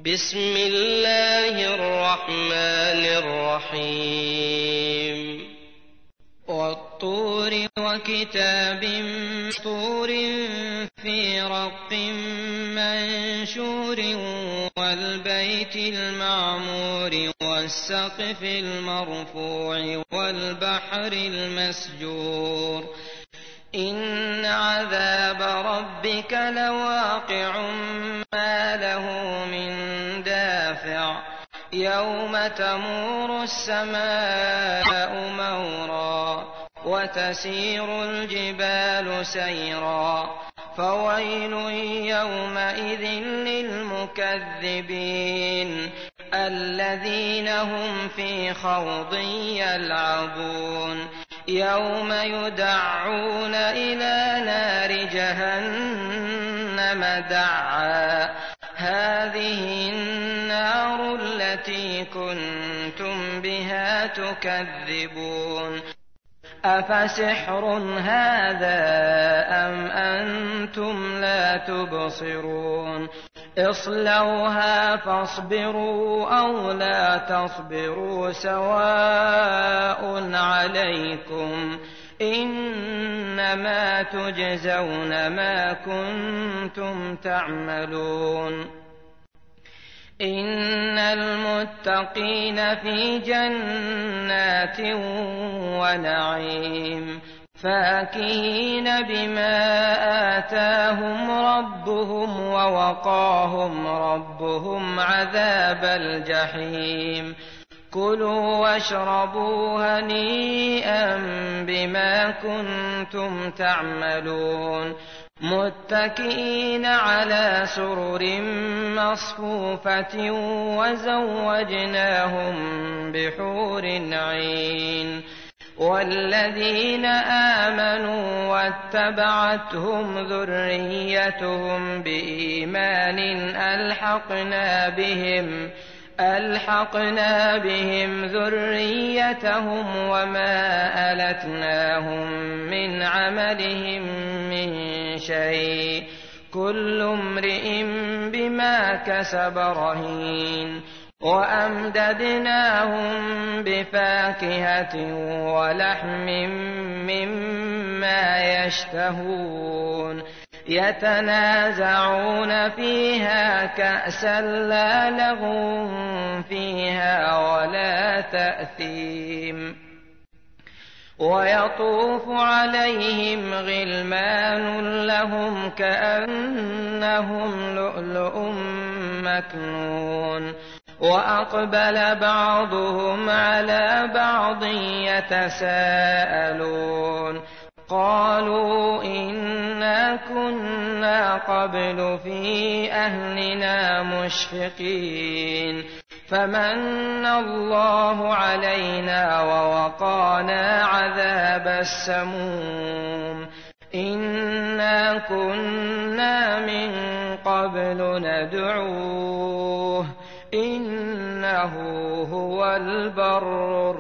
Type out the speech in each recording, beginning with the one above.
بسم الله الرحمن الرحيم والطور وكتاب مسطور في رق منشور والبيت المعمور والسقف المرفوع والبحر المسجور إن عذاب ربك لواقع ما له من دافع يوم تمور السماء مورا وتسير الجبال سيرا فويل يومئذ للمكذبين الذين هم في خوض يلعبون يوم يدعون إلى نار جهنم دعا هذه النار التي كنتم بها تكذبون أفسحر هذا أم أنتم لا تبصرون اصلوها فاصبروا أو لا تصبروا سواء عليكم إنما تجزون ما كنتم تعملون إن المتقين في جنات ونعيم فاكهين بما آتاهم ربهم ووقاهم ربهم عذاب الجحيم كلوا واشربوا هنيئا بما كنتم تعملون متكئين على سرر مصفوفة وزوجناهم بحور عين والذين آمنوا واتبعتهم ذريتهم بإيمان ألحقنا بهم ذريتهم وما ألتناهم من عملهم من شيء كل امرئ بما كسب رهين وأمددناهم بفاكهة ولحم مما يشتهون يتنازعون فيها كأسا لا لغو فيها ولا تأثيم ويطوف عليهم غلمان لهم كأنهم لؤلؤ مكنون وأقبل بعضهم على بعض يتساءلون قالوا إنا كنا قبل في أهلنا مشفقين فمن الله علينا ووقانا عذاب السموم إنا كنا من قبل ندعوه إنه هو البر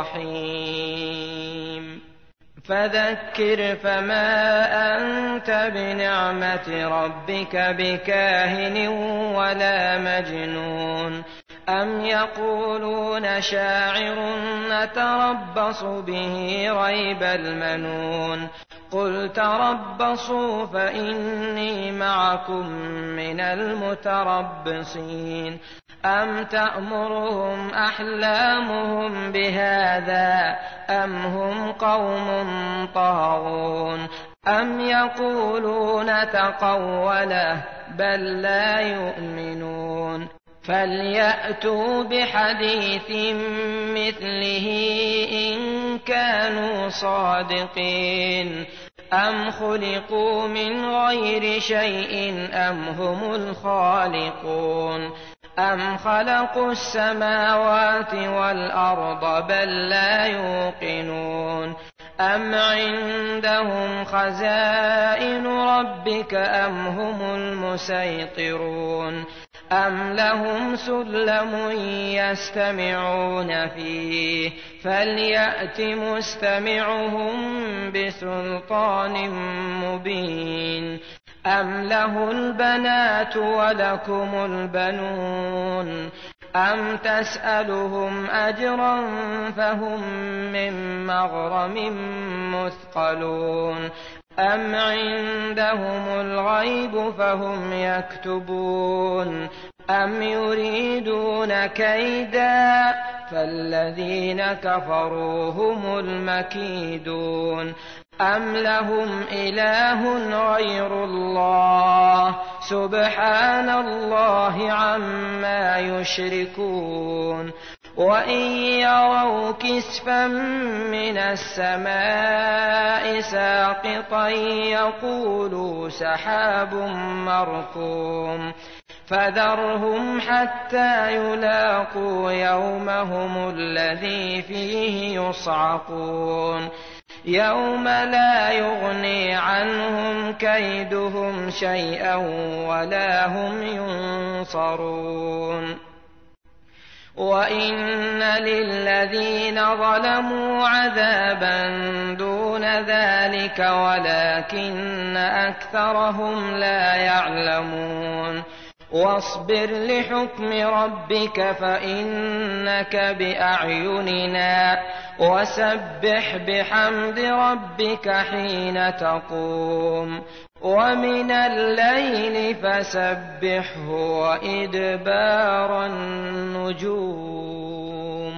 الرحيم فذكر فما أنت بنعمة ربك بكاهن ولا مجنون أم يقولون شاعر نتربص به ريب المنون قل تربصوا فإني معكم من المتربصين أم تأمرهم أحلامهم بهذا أم هم قوم طاغون أم يقولون تقوله بل لا يؤمنون فليأتوا بحديث مثله إن كانوا صادقين أم خلقوا من غير شيء أم هم الخالقون أم خلقوا السماوات والأرض بل لا يوقنون أم عندهم خزائن ربك أم هم المسيطرون أم لهم سلم يستمعون فيه فليأت مستمعهم بسلطان مبين أم له البنات ولكم البنون أم تسألهم أجرا فهم من مغرم مثقلون أم عندهم الغيب فهم يكتبون أم يريدون كيدا فالذين كفروا هم المكيدون أم لهم إله غير الله سبحان الله عما يشركون وإن يروا كسفا من السماء ساقطا يقولوا سحاب مركوم فذرهم حتى يلاقوا يومهم الذي فيه يصعقون يوم لا يغني عنهم كيدهم شيئا ولا هم ينصرون وإن للذين ظلموا عذابا دون ذلك ولكن أكثرهم لا يعلمون واصبر لحكم ربك فإنك بأعيننا وسبح بحمد ربك حين تقوم ومن الليل فسبحه وإدبار النجوم